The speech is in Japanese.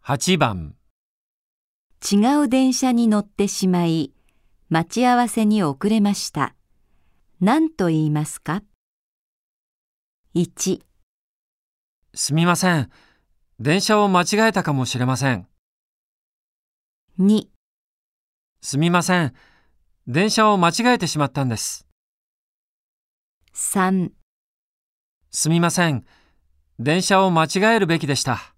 8番。 違う電車に乗ってしまい、待ち合わせに遅れました。何と言いますか？ 1、 すみません。電車を間違えたかもしれません。 2、 すみません。電車を間違えてしまったんです。 3 すみません。電車を間違えるべきでした。